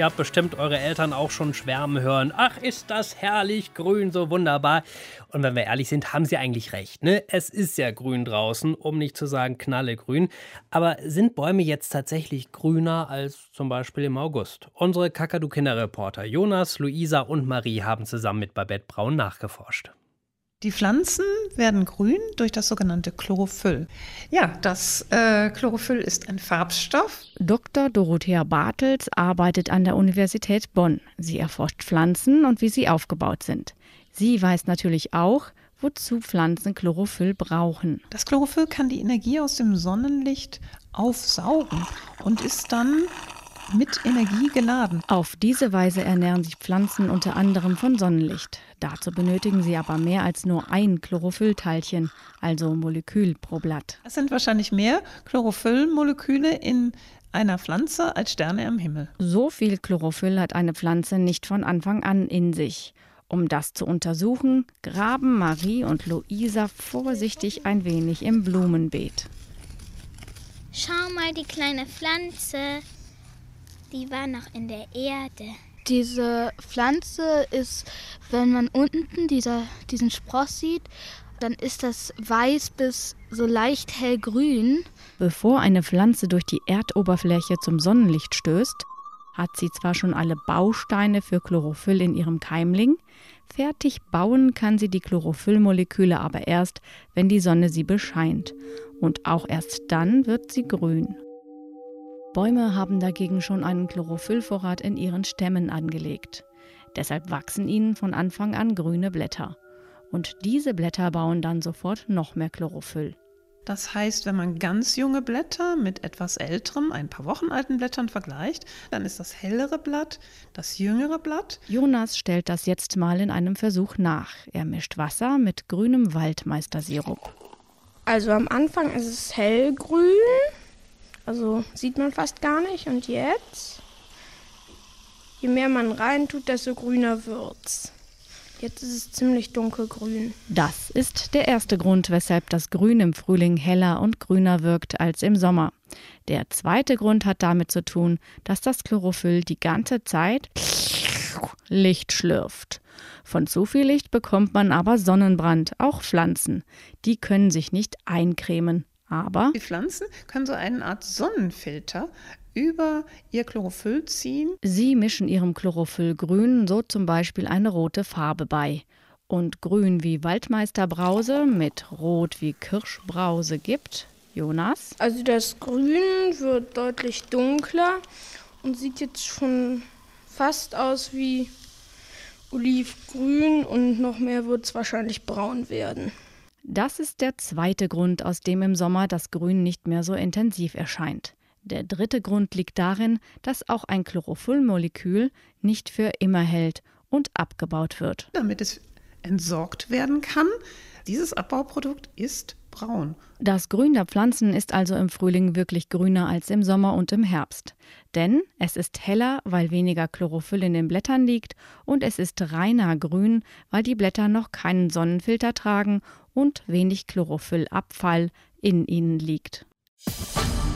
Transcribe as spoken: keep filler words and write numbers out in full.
Ihr habt bestimmt eure Eltern auch schon schwärmen hören. Ach, ist das herrlich grün, so wunderbar. Und wenn wir ehrlich sind, haben sie eigentlich recht, ne? Es ist ja grün draußen, um nicht zu sagen knallegrün. Aber sind Bäume jetzt tatsächlich grüner als zum Beispiel im August? Unsere Kakadu-Kinderreporter Jonas, Luisa und Marie haben zusammen mit Babette Braun nachgeforscht. Die Pflanzen werden grün durch das sogenannte Chlorophyll. Ja, das äh, Chlorophyll ist ein Farbstoff. Doktor Dorothea Bartels arbeitet an der Universität Bonn. Sie erforscht Pflanzen und wie sie aufgebaut sind. Sie weiß natürlich auch, wozu Pflanzen Chlorophyll brauchen. Das Chlorophyll kann die Energie aus dem Sonnenlicht aufsaugen und ist dann mit Energie geladen. Auf diese Weise ernähren sich Pflanzen unter anderem von Sonnenlicht. Dazu benötigen sie aber mehr als nur ein Chlorophyllteilchen, also Molekül pro Blatt. Es sind wahrscheinlich mehr Chlorophyllmoleküle in einer Pflanze als Sterne am Himmel. So viel Chlorophyll hat eine Pflanze nicht von Anfang an in sich. Um das zu untersuchen, graben Marie und Luisa vorsichtig ein wenig im Blumenbeet. Schau mal, die kleine Pflanze, die war noch in der Erde. Diese Pflanze ist, wenn man unten dieser, diesen Spross sieht, dann ist das weiß bis so leicht hellgrün. Bevor eine Pflanze durch die Erdoberfläche zum Sonnenlicht stößt, hat sie zwar schon alle Bausteine für Chlorophyll in ihrem Keimling, fertig bauen kann sie die Chlorophyllmoleküle aber erst, wenn die Sonne sie bescheint. Und auch erst dann wird sie grün. Bäume haben dagegen schon einen Chlorophyllvorrat in ihren Stämmen angelegt. Deshalb wachsen ihnen von Anfang an grüne Blätter. Und diese Blätter bauen dann sofort noch mehr Chlorophyll. Das heißt, wenn man ganz junge Blätter mit etwas älteren, ein paar Wochen alten Blättern vergleicht, dann ist das hellere Blatt das jüngere Blatt. Jonas stellt das jetzt mal in einem Versuch nach. Er mischt Wasser mit grünem Waldmeistersirup. Also am Anfang ist es hellgrün. Also sieht man fast gar nicht. Und jetzt, je mehr man reintut, desto grüner wird's. Jetzt ist es ziemlich dunkelgrün. Das ist der erste Grund, weshalb das Grün im Frühling heller und grüner wirkt als im Sommer. Der zweite Grund hat damit zu tun, dass das Chlorophyll die ganze Zeit Licht schlürft. Von zu viel Licht bekommt man aber Sonnenbrand, auch Pflanzen. Die können sich nicht eincremen. Aber die Pflanzen können so eine Art Sonnenfilter über ihr Chlorophyll ziehen. Sie mischen ihrem Chlorophyllgrün so zum Beispiel eine rote Farbe bei. Und grün wie Waldmeisterbrause mit rot wie Kirschbrause gibt, Jonas? Also das Grün wird deutlich dunkler und sieht jetzt schon fast aus wie olivgrün und noch mehr wird es wahrscheinlich braun werden. Das ist der zweite Grund, aus dem im Sommer das Grün nicht mehr so intensiv erscheint. Der dritte Grund liegt darin, dass auch ein Chlorophyllmolekül nicht für immer hält und abgebaut wird. Damit es entsorgt werden kann, dieses Abbauprodukt ist braun. Das Grün der Pflanzen ist also im Frühling wirklich grüner als im Sommer und im Herbst. Denn es ist heller, weil weniger Chlorophyll in den Blättern liegt und es ist reiner grün, weil die Blätter noch keinen Sonnenfilter tragen und wenig Chlorophyllabfall in ihnen liegt.